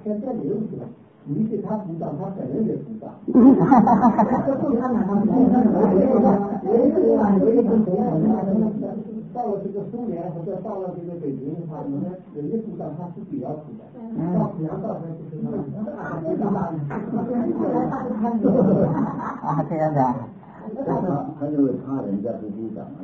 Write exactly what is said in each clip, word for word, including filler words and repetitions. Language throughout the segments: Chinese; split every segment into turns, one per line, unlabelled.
在这里有什么？你给他鼓掌，他本人也鼓掌。这不看看他们，也是啊，有一种同样到了这个苏联或者到了这个北京的话，你们人家鼓掌，他是比较鼓的。到平阳到那就是那种啊，非常大的。
啊，这样的。
他他认为他人家不鼓掌。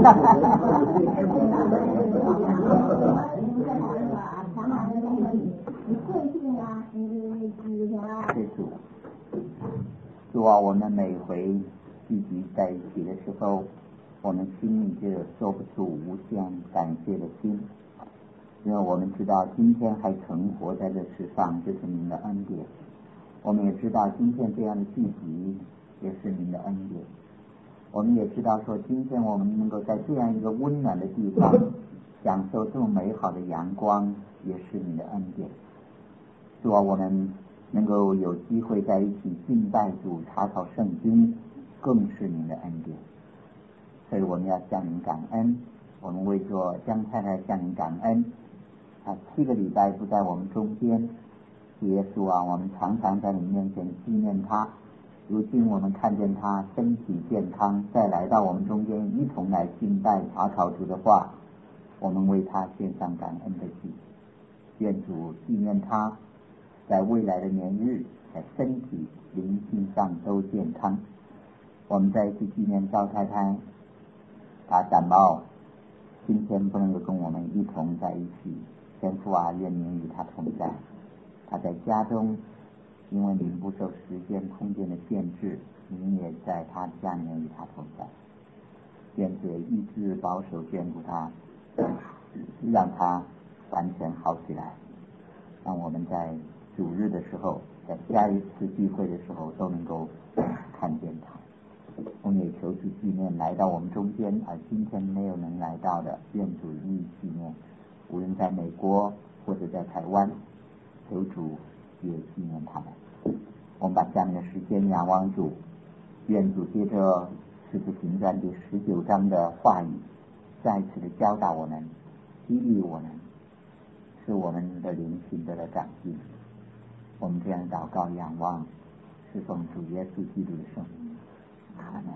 谢主，主啊，我们每回聚集在一起的时候，我们心里就说不出无限感谢的心，因为我们知道今天还存活在这世上就是您的恩典，我们也知道今天这样的聚集也是您的恩典，我们也知道说今天我们能够在这样一个温暖的地方享受这么美好的阳光也是您的恩典。主啊，我们能够有机会在一起敬拜主查考圣经更是您的恩典，所以我们要向您感恩。我们为着江太太向您感恩，啊，七个礼拜不在我们中间，耶稣啊，我们常常在你面前纪念他，如今我们看见他身体健康，再来到我们中间一同来敬拜查考主的话，我们为他献上感恩的祭。愿主纪念他在未来的年日，在身体灵性上都健康。我们在一起纪念赵太太，她感冒，今天不能够跟我们一同在一起，天父啊，愿您与她同在。她在家中，因为您不受时间空间的限制，您也在她家里面与她同在。愿主医治保守眷顾她，让她完全好起来，让我们在主日的时候，在下一次聚会的时候都能够看见他。我们也求主纪念来到我们中间而今天没有能来到的，愿主予以纪念，无论在美国或者在台湾，求主也纪念他们。我们把下面的时间仰望主，愿主接着使徒行传第十九章的话语再次的教导我们，激励我们，使我们的灵性得到长进。我们这样祷告仰望，是奉主耶稣基督的圣名。阿门。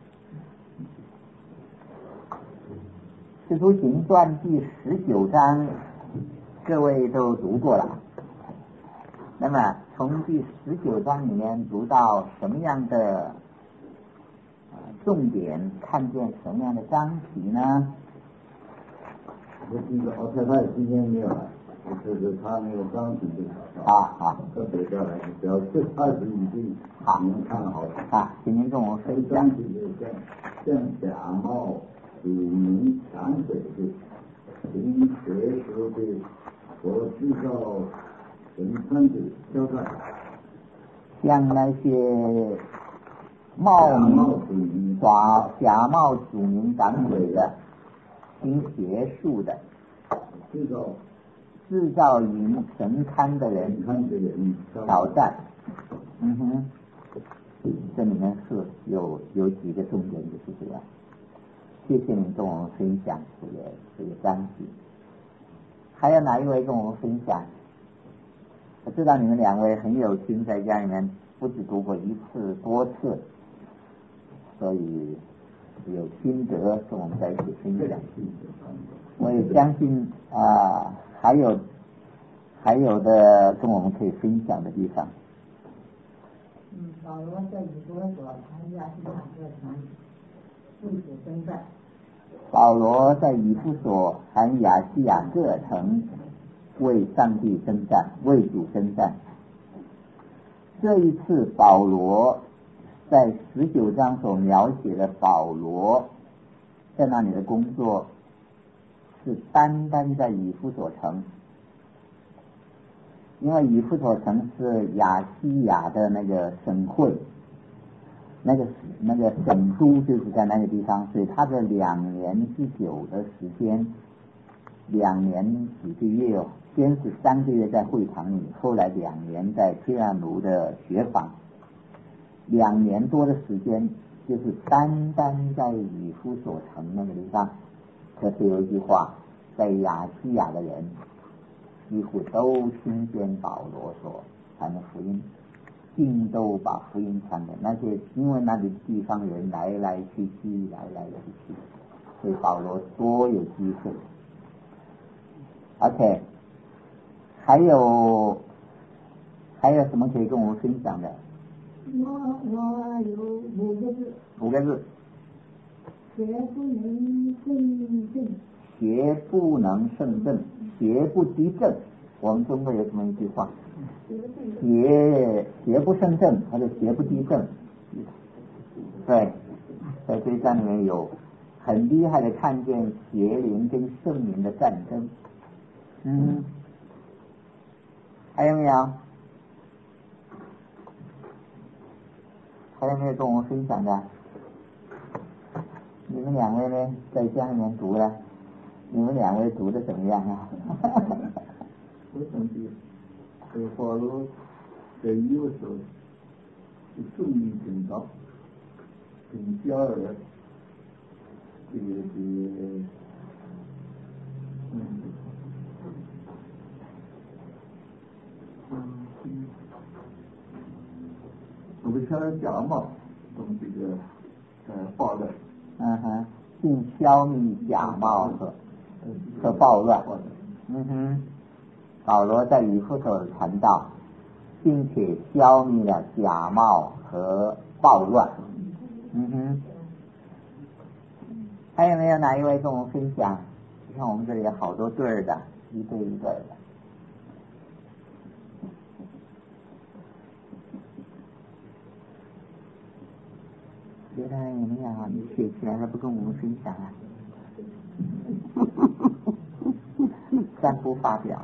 使徒行传第十九章，各位都读过了。那么从第十九章里面读到什么样的重点，看见什么样的章题呢？
我记得我太太今天没有来，就是他那个章题就找到
啊好，
特别叫来，只要是二十五句，
好，
你们看好了
啊，今天跟我们分享
章题就是像像假冒署名抢水的行邪说的和制造神参的交代，
像那些冒名假假冒署名赶鬼的，行邪术的，
制造
制造引神龛的人
看的人
挑战。嗯哼，这里面是有有几个重点就是这样。谢谢你跟我们分享这个这个章节。还有哪一位跟我们分享？我知道你们两位很有心，在家里面不止读过一次多次，所以有心得跟我们在一起分享。我也相信啊、呃，还有还有的跟我们可以分享的地方。
嗯，保罗在以弗所谈亚细亚各城为主征战。
保罗在以弗所和亚细亚各城为上帝征战，为主征战。这一次保罗在十九章所描写的保罗在那里的工作是单单在以弗所城，因为以弗所城是亚细亚的那个省会，那个那个省都就是在那个地方，所以他的两年之久的时间，两年几个月哦，先是三个月在会堂里，后来两年在推案炉的学坊，两年多的时间就是单单在以弗所城那个地方。可是有一句话，在亚细亚的人几乎都听见保罗所传的福音，尽都把福音传给那些因为那里地方人来来去去，来来去去，所以保罗多有机会。OK， 还有还有什么可以跟我们分享的？
我我有五个字。
五个字。
邪不能胜正。
邪不能胜正，邪不敌正。我们中国有这么一句话，邪邪不胜正，或者邪不敌正。对，在这一章里面有很厉害的看见邪灵跟圣灵的战争。嗯，还有没有？还有没有跟我们分享的？你们两位呢，在家里面读了，你们两位读的怎么样啊？
我感觉，呃，保罗在有的时候是注意更高，更加的这个这个，嗯，嗯，我们现在讲嘛，从这个呃暴乱，
嗯哼，并消灭假冒和和暴乱。嗯哼，保罗在以弗所传道，并且消灭了假冒和暴乱。嗯哼，还有没有哪一位跟我们分享？你看我们这里有好多对儿的，一对一对的。觉得有没有？你写起来了不跟我们分享啊？暂不发表。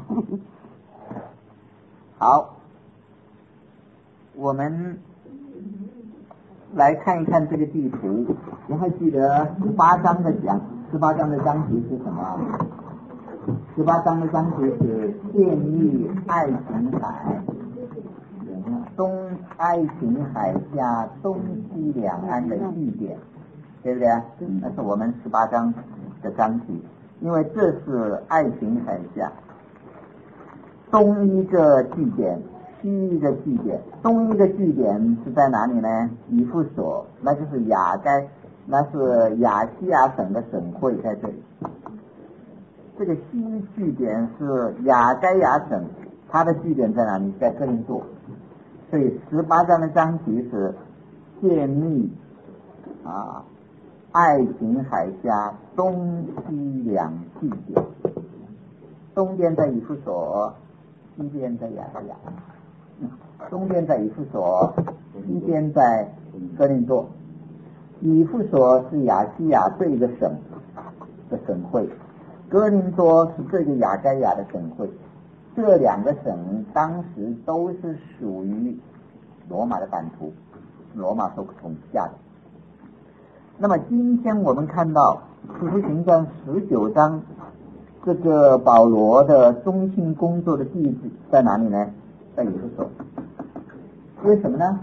好，我们来看一看这个地图。你还记得十八章的讲，十八章的章节是什么？十八章的章节是建立爱琴海，东爱琴海峡东西两岸的据点，对不对？那是我们十八章的章节，因为这是爱琴海峡东一个据点，西一个据点。东一个据点是在哪里呢？以弗所，那就是亚该，那是亚细亚省的省会在这里。这个西据点是亚该亚省，它的据点在哪里？在哥林多。所以十八章的章节是建立啊爱琴海峡东西两据点，东边在以弗所，西边在亚该亚。东边在以弗所，西边在哥林多。以弗所是亚细亚这个省的省会，哥林多是这个亚该亚的省会。这两个省当时都是属于罗马的版图，罗马所统下的。那么今天我们看到使徒行传十九章，这个保罗的中心工作的地址在哪里呢？在以弗所。为什么呢？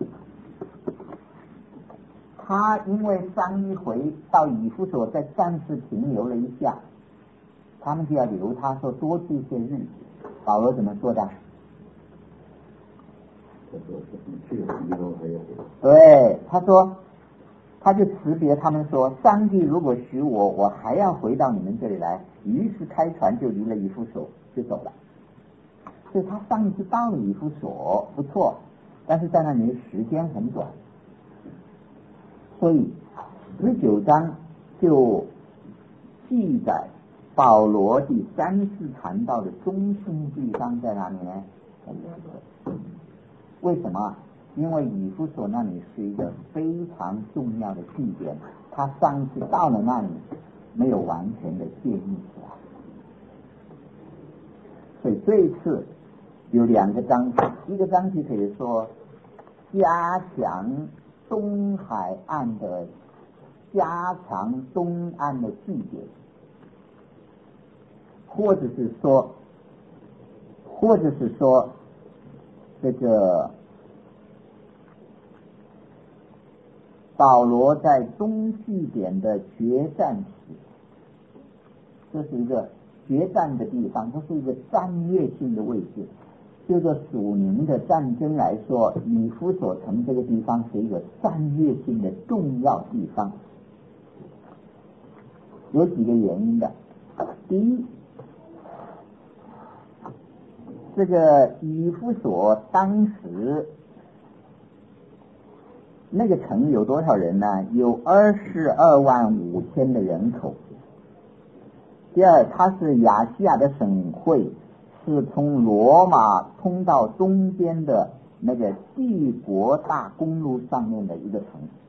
他因为上一回到以弗所再暂时停留了一下，他们就要留他说多住一些日子。保罗怎么说的？对，他说，他就辞别他们说，上帝如果许我，我还要回到你们这里来。于是开船就离了以弗所，就走了。所以他上一次到了以弗所，不错，但是在那里时间很短。所以十九章就记载保罗第三次传道的中心地方在哪里呢？在以弗所。为什么？因为以弗所那里是一个非常重要的据点，他上次到了那里没有完全的建立起来，所以这一次有两个章节，一个章节可以说加强东海岸的加强东岸的据点，或者是说或者是说这个保罗在东据点的决战史，这是一个决战的地方，这是一个战略性的位置。就着属灵的战争来说，以弗所城这个地方是一个战略性的重要地方，有几个原因的。第一，这个以弗所当时那个城有多少人呢？有二十二万五千的人口。第二，它是亚细亚的省会，是从罗马通到东边的那个帝国大公路上面的一个城，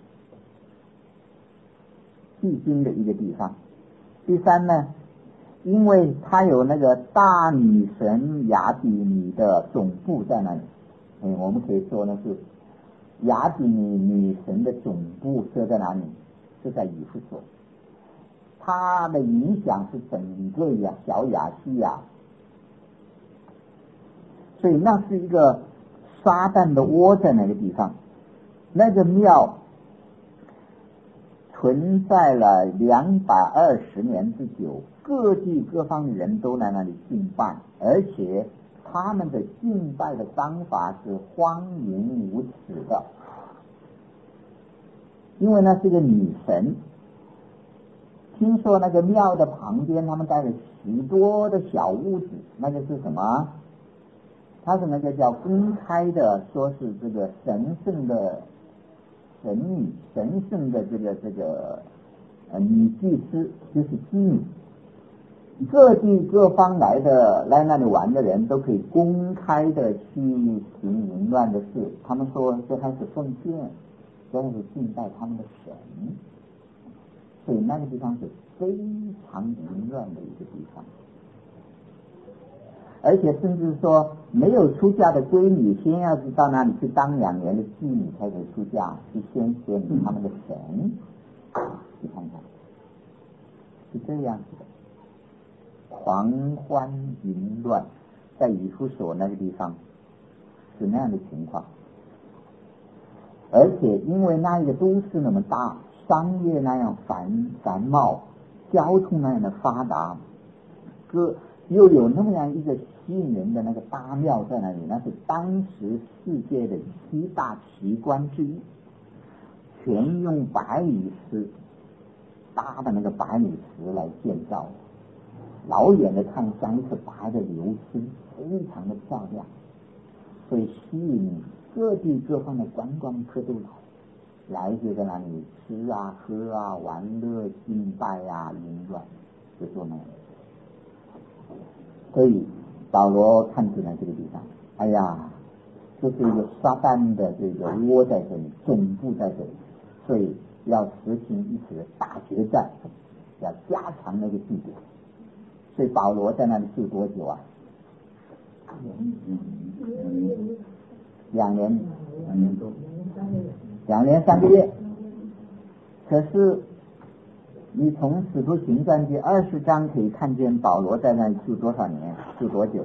必经的一个地方。第三呢，因为它有那个大女神雅典妮的总部在那里，嗯，我们可以说呢是雅典妮女神的总部设在哪里？是在以弗所。它的影响是整个亚小亚细亚，所以那是一个撒旦的窝在那个地方。那个庙存在了两百二十年之久，各地各方的人都在那里敬拜，而且他们的敬拜的方法是荒淫无耻的，因为那是一个女神。听说那个庙的旁边他们盖了许多的小屋子，那个是什么？它是那个叫公开的，说是这个神圣的神女，神圣的这个这个呃女祭司，就是妓女。各地各方来的来那里玩的人都可以公开的去行淫乱的事，他们说这还是奉献，这还是敬拜他们的神。所以那个地方是非常淫乱的一个地方，而且甚至说没有出嫁的闺女，先要是到那里去当两年的妓女才可以出嫁，去先献他们的神。你看看，是这样子的，狂欢淫乱，在以弗所那个地方是那样的情况，而且因为那一个都市那么大，商业那样繁繁茂，交通那样的发达，各又有那么样一个吸引人的那个大庙在那里，那是当时世界的七大奇观之一，全用白玉石搭的那个白玉石来建造，老远的看像一颗白的流星，非常的漂亮，所以吸引各地各方的观光客都来。来就在那里吃啊喝啊玩乐敬拜啊淫乱，就做那样。所以保罗看出来这个地方，哎呀，这是一个撒旦的这个窝在这里，总部在这里，所以要实行一次的大决战，要加强那个地点。所以保罗在那里住多久啊？两年，两年多。两年三个月，可是你从使徒行传第二十章可以看见保罗在那里住多少年，住多久？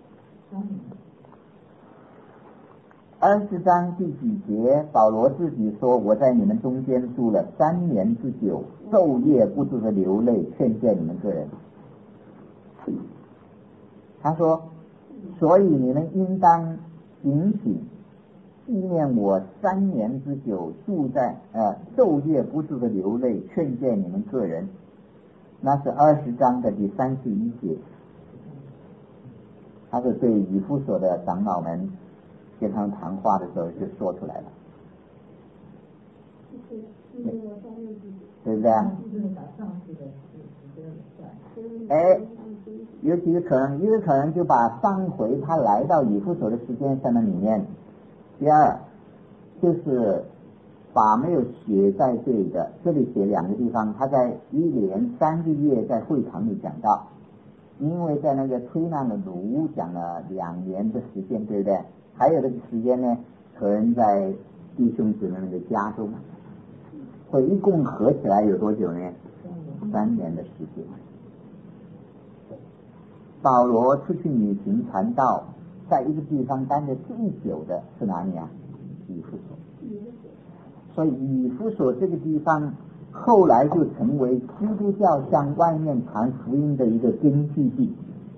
二十章第几节？保罗自己说：“我在你们中间住了三年之久，昼夜不住的流泪，劝诫你们个人。”他说：“所以你们应当警醒。”纪念我三年之久，住在呃昼夜不住的流泪，劝诫你们个人。那是二十章的第三十一节，他是对以弗所的长老们跟他们谈话的时候就说出来了，对不对啊？哎，有几个可能，一个可能就把上回他来到以弗所的时间在那里面。第二就是把没有写在这里的，这里写两个地方，他在一连三个月在会堂里讲到，因为在那个推难的炉讲了两年的时间，对不对？还有这个时间呢，可能在弟兄姊妹的家中，所以一共合起来有多久呢？三年的时间。保罗出去旅行传道，在一个地方待的最久的是哪里啊？以弗所。所以以弗所这个地方后来就成为基督教向外面传福音的一个根据地，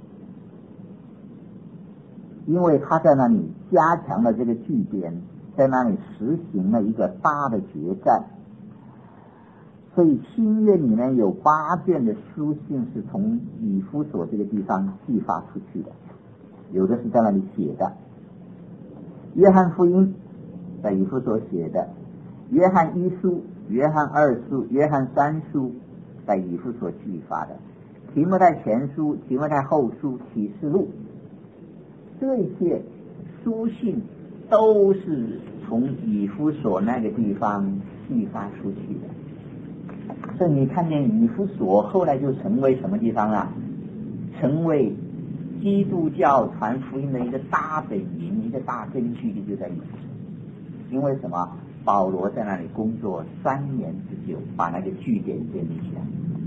因为他在那里加强了这个据点，在那里实行了一个大的决战。所以新约里面有八卷的书信是从以弗所这个地方寄发出去的，有的是在那里写的。约翰福音在以弗所写的，约翰一书、约翰二书、约翰三书在以弗所寄发的，提摩太前书、提摩太后书、启示录，这些书信都是从以弗所那个地方寄发出去的。所以你看见以弗所后来就成为什么地方啊？成为基督教传福音的一个大本营，一个大根据地就在以弗所。因为什么？保罗在那里工作三年之久，把那个据点建立起来，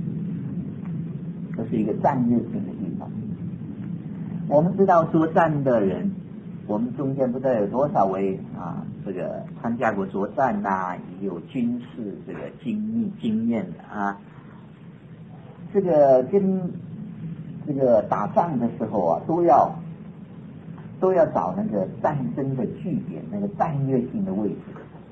这是一个战略性的地方。我们知道作战的人，我们中间不知道有多少位啊，这个参加过作战呐、啊，有军事这个经历经验的啊。这个跟这个打仗的时候啊，都要都要找那个战争的据点，那个战略性的位置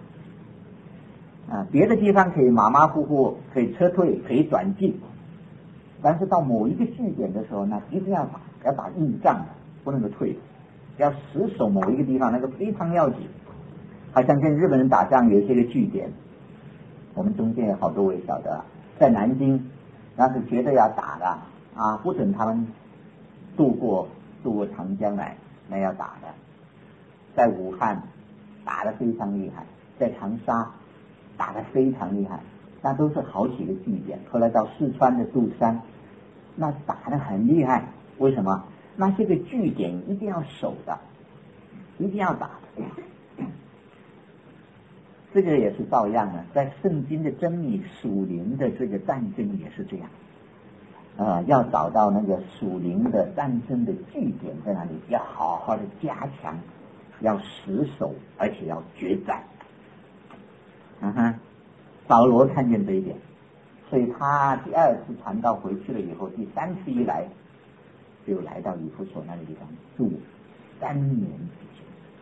啊。别的地方可以马马虎虎，可以撤退，可以转进，但是到某一个据点的时候，那一定要打，要打硬仗，不能够退。要死守某一个地方，那个非常要紧。好像跟日本人打仗有一些个据点，我们中间有好多位晓得，在南京那是绝对要打的啊，不准他们渡过渡过长江来，那要打的。在武汉打得非常厉害，在长沙打得非常厉害，那都是好几个据点。后来到四川的杜山，那打得很厉害。为什么？那些个据点一定要守的，一定要打的。这个也是照样的，在圣经的真理属灵的这个战争也是这样，呃，要找到那个属灵的战争的据点在哪里，要好好的加强，要死守，而且要决战。嗯哼，保罗看见这一点，所以他第二次传道回去了以后，第三次一来，就来到以弗所那个地方住三年之久。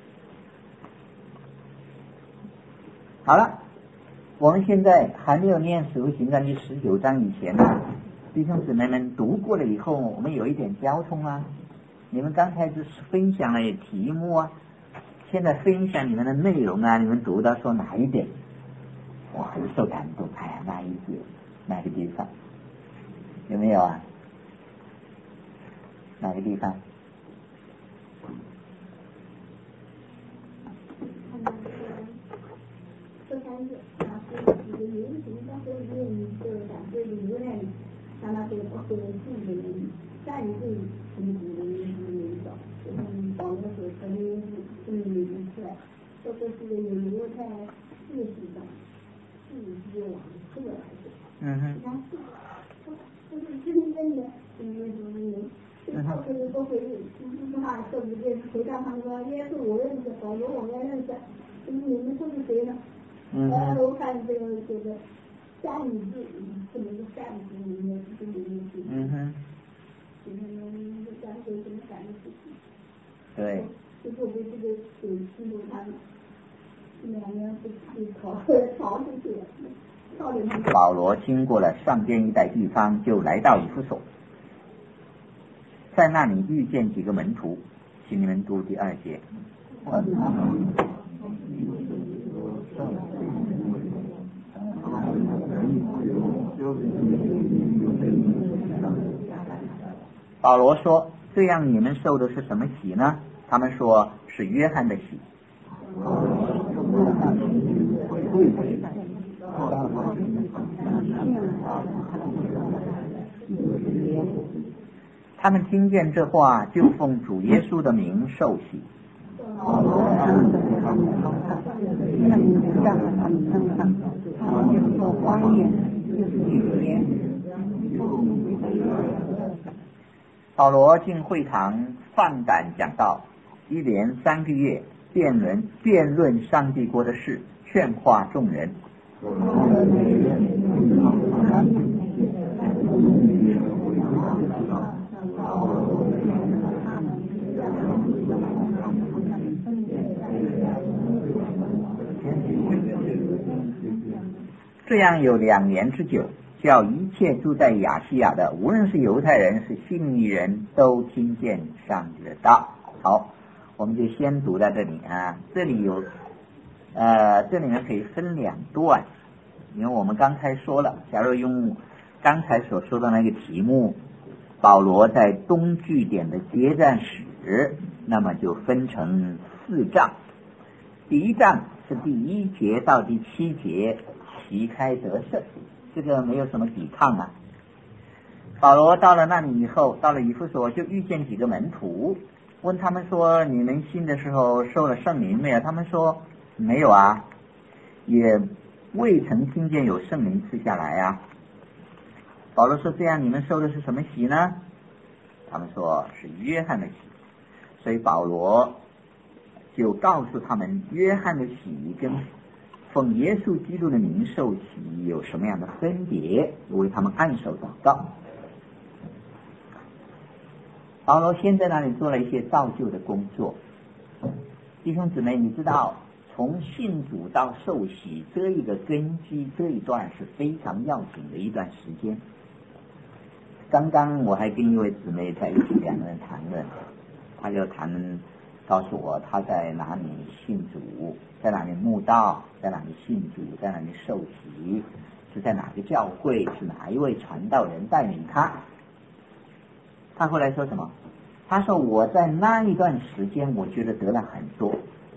好了，我们现在还没有念使徒行传第十九章以前呢，弟兄姊妹们读过了以后，我们有一点交通啊。你们刚才是分享了题目啊，现在分享你们的内容啊，你们读到说哪一点？我很受感动，哎呀，那一节哪个地方？有没有啊？哪个地方？
这三个啊，这个有一种叫做愿意就感觉有点像那个不可信的人，战胜痛苦的人是那种，就是保罗所说的是明出来，这个是犹太历史上是一个往事来的。
嗯哼。
然后就是真正的因为什么人，最后这个都会一句话说不对，回答他们说耶稣我认识，保罗我也认识，你们都是谁呢？
嗯
呃，我看这个这个善字，这么个善字，里面这么一句。
嗯哼。
就是能感觉什么感觉？
对。
就是我这个给记录他们两年不去逃逃出去了，逃离他们。
保罗经过了上边一带地方，就来到以弗所，在那里遇见几个门徒，请你们读第二节。保罗说：“这样你们受的是什么洗呢？”他们说是约翰的洗。他们听见这话，就奉主耶稣的名受洗。保罗进会堂放胆讲道，一连三个月辩论辩论上帝国的事，劝化众人。 这样有两年之久，叫一切住在亚细亚的，无论是犹太人是信义人，都听见上帝的道。好，我们就先读到这里啊。这里有呃，这里面可以分两段，因为我们刚才说了，假如用刚才所说的那个题目，保罗在东据点的接战史，那么就分成四章。第一章是第一节到第七节，旗开得胜，这个没有什么抵抗啊。保罗到了那里以后，到了以弗所就遇见几个门徒，问他们说，你们信的时候受了圣灵没有？他们说没有啊，也未曾听见有圣灵赐下来啊。保罗说，这样你们受的是什么洗呢？他们说是约翰的洗。所以保罗就告诉他们，约翰的洗跟奉耶稣基督的名受洗有什么样的分别，为他们按手祷告。保罗先在那里做了一些造就的工作。弟兄姊妹，你知道从信主到受洗这一个根基，这一段是非常要紧的一段时间。刚刚我还跟一位姊妹在一起，两个人谈论，他就谈告诉我他在哪里信主，在哪里慕道，在哪里信主，在哪里受洗，是在哪个教会，是哪一位传道人带领他。他后来说什么？他说我在那一段时间我觉得得了很多，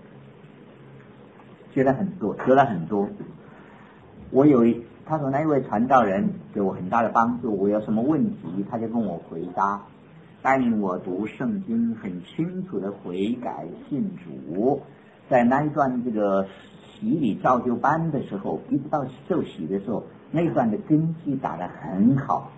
觉得很多得了很多。我有一他说那一位传道人给我很大的帮助，我有什么问题他就跟我回答，带领我读圣经，很清楚的悔改信主。在那一段这个洗礼造就班的时候，一直到受洗的时候，那一段的根基打得很好。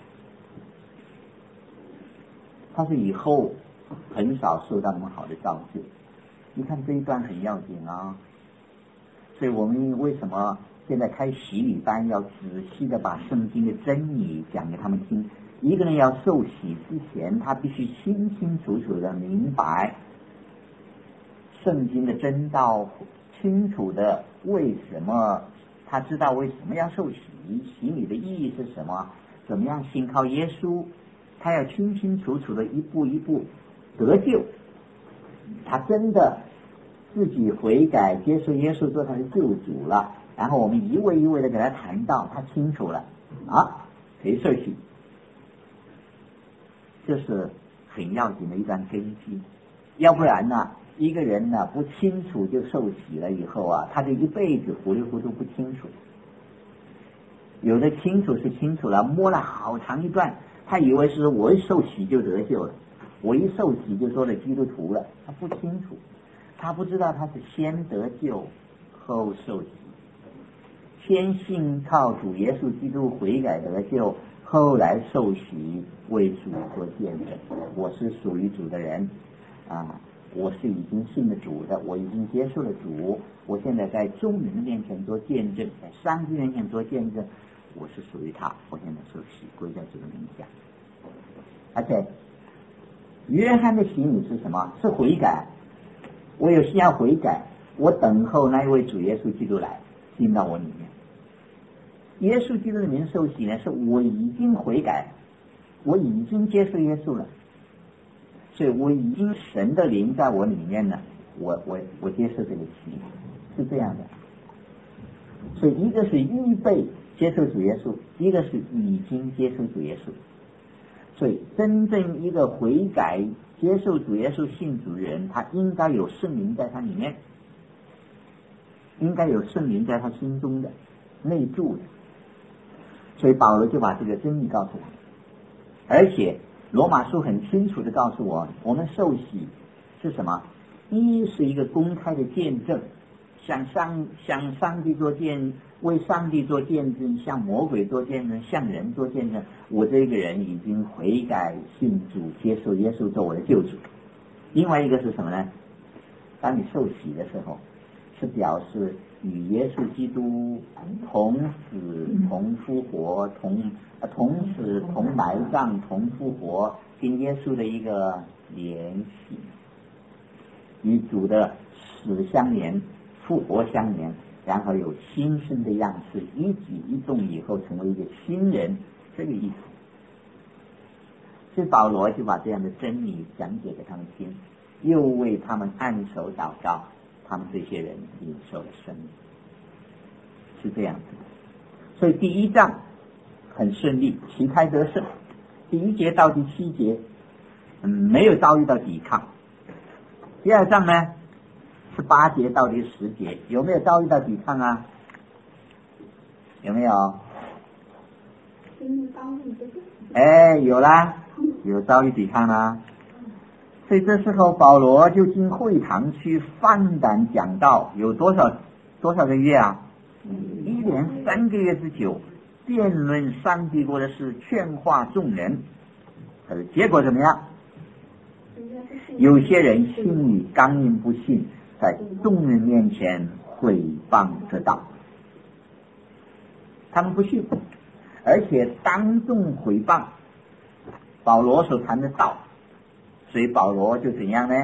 他是以后很少受到那么好的造就。你看这一段很要紧啊，所以我们为什么现在开洗礼班，要仔细的把圣经的真理讲给他们听。一个人要受洗之前，他必须清清楚楚的明白圣经的真道，清楚的为什么他知道为什么要受洗，洗礼的意义是什么，怎么样信靠耶稣，他要清清楚楚的一步一步得救。他真的自己悔改接受耶稣做他的救主了，然后我们一位一位的给他谈到，他清楚了啊，可以受洗。这是很要紧的一段根基。要不然呢，一个人呢不清楚就受洗了以后啊，他就一辈子糊里糊涂不清楚。有的清楚是清楚了，摸了好长一段，他以为是我一受洗就得救了，我一受洗就做了基督徒了，他不清楚，他不知道他是先得救后受洗，先信靠主耶稣基督悔改得救，后来受洗为主做见证。我是属于主的人啊，我是已经信了主的，我已经接受了主，我现在在众人的面前做见证，在上帝面前做见证，我是属于他，我现在受洗归在主的名下。而且约翰的洗礼是什么？是悔改。我有需要悔改，我等候那一位主耶稣基督来进到我里面。耶稣基督的名受洗呢，是我已经悔改，我已经接受耶稣了，所以我已经神的灵在我里面了，我我我接受这个洗，是这样的。所以一个是预备接受主耶稣，一个是已经接受主耶稣。所以真正一个悔改接受主耶稣信主的人，他应该有圣灵在他里面，应该有圣灵在他心中的内住的。所以保罗就把这个真理告诉我们，而且罗马书很清楚的告诉我，我们受洗是什么？一是一个公开的见证，向上向上帝做见，为上帝做见证，向魔鬼做见证，向人做见证，我这个人已经悔改信主，接受耶稣做我的救主。另外一个是什么呢？当你受洗的时候， 是表示与耶稣基督同死同复活同同死同埋葬同复活，跟耶稣的一个联系，与主的死相连复活相连，然后有新生的样式，一举一动以后成为一个新人，这个意思。所以保罗就把这样的真理讲解给他们听，又为他们按手祷告，他们这些人领受了生命，是这样子。所以第一章很顺利，旗开得胜。第一节到第七节，嗯，没有遭遇到抵抗。第二章呢，是八节到第十节，有没有遭遇到抵抗啊？有没有？哎，有啦，有遭遇抵抗啦。所以这时候保罗就进会堂去放胆讲道，有多少多少个月啊？一连三个月之久，辩论上帝国的事，劝化众人。可是结果怎么样？有些人心里刚硬不信，在众人面前毁谤这道。他们不信，而且当众毁谤保罗所谈的道，所以保罗就怎样呢？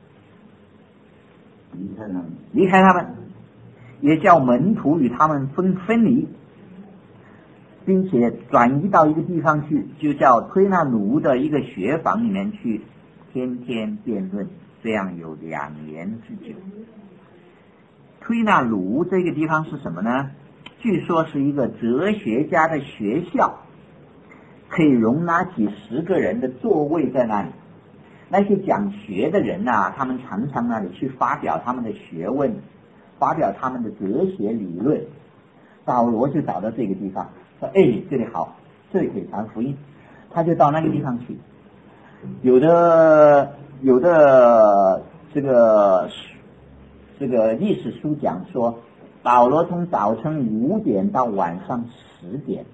离开他们，
离开他们，也叫门徒与他们分分离，并且转移到一个地方去，就叫推那奴的一个学房里面去，天天辩论，这样有两年之久。推那奴这个地方是什么呢？据说是一个哲学家的学校，可以容纳几十个人的座位在那里。那些讲学的人啊，他们常常那里去发表他们的学问，发表他们的哲学理论。保罗就找到这个地方，说哎，这里好，这里可以传福音。他就到那个地方去。有的有的这个这个历史书讲说，保罗从早晨五点到晚上十点，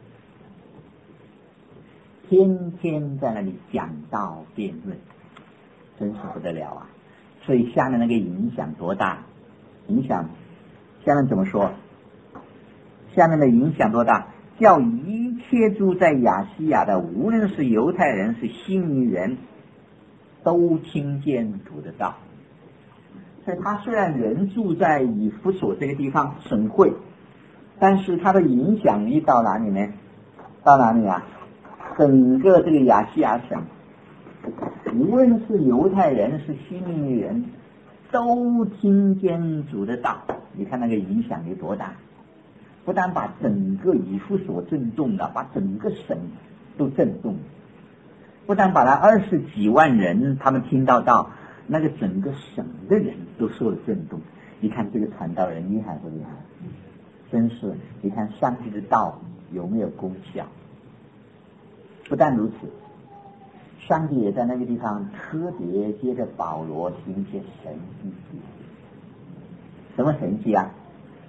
天天在那里讲道辩论，真是不得了啊！所以下面那个影响多大？影响下面怎么说？下面的影响多大？叫一切住在亚细亚的，无论是犹太人是希尼人，都听见主的道。所以他虽然人住在以弗所这个地方省会，但是他的影响力到哪里呢？到哪里啊？整个这个亚细亚省，无论是犹太人是希尼人，都听见主的道。你看那个影响力多大？不但把整个以弗所震动了，把整个省都震动，不但把那二十几万人他们听到道，那个整个省的人都受了震动。你看这个传道人厉害不厉害？真是，你看上帝的道有没有功效？不但如此，上帝也在那个地方特别接着保罗行一些神迹。什么神迹啊？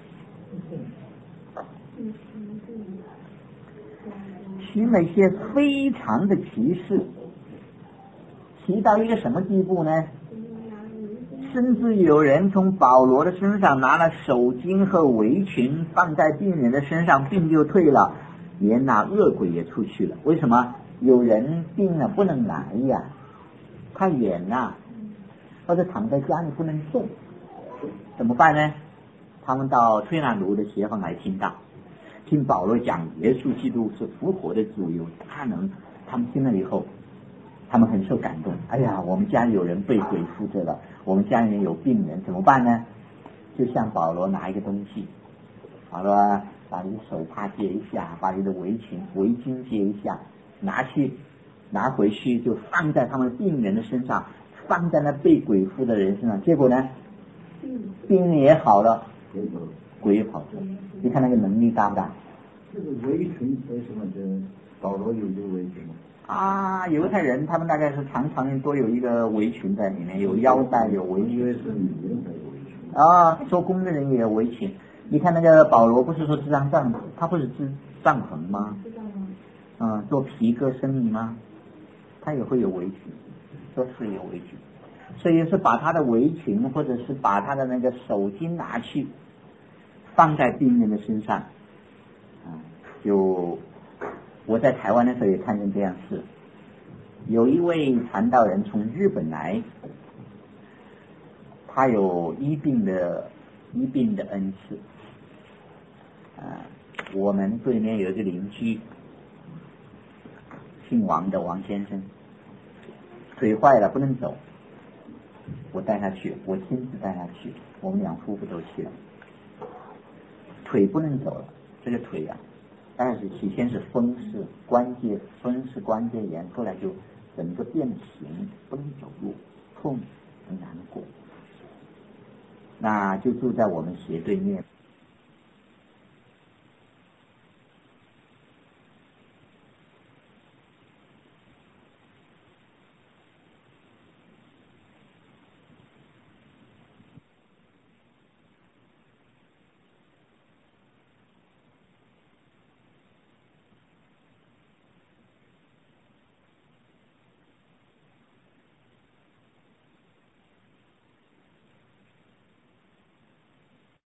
许那些非常的奇事，奇到一个什么地步呢？甚至有人从保罗的身上拿了手巾和围裙放在病人的身上，病就退了，连那恶鬼也出去了。为什么？有人病了不能来呀，太远了，或者躺在家里不能动，怎么办呢？他们到推拿奴的协房来听到，听保罗讲耶稣基督是复活的主，有他能。他们听了以后，他们很受感动。哎呀，我们家有人被鬼附着了，我们家里面有病人，怎么办呢？就向保罗拿一个东西，保罗把你的手帕接一下，把你的围裙围巾接一下，拿去拿回去就放在他们病人的身上，放在那被鬼附的人身上。结果呢，病人也好了，鬼也跑了。你看那个能力大不大？
这个围裙为什么这保罗有这个围裙
啊？犹太人他们大概是常常都有一个围裙在里面，有腰带，有围裙。
因为是女人才有围裙
啊，做工的人也有围裙。你看那个保罗不是说织张帐，他不是织帐篷吗？嗯，做皮革生意吗？他也会有围裙，都是有围裙。 所以是把他的围裙或者是把他的那个手巾拿去放在病人的身上啊。就我在台湾的时候也看见这样事，有一位传道人从日本来，他有医病的医病的恩赐啊。我们对面有一个邻居姓王的王先生，腿坏了不能走，我带他去，我亲自带他去，我们两夫妇都去了。腿不能走了，这个腿啊，但是起先是风湿关节风湿关节炎，后来就整个变形，不能走路，痛很难过。那就住在我们斜对面。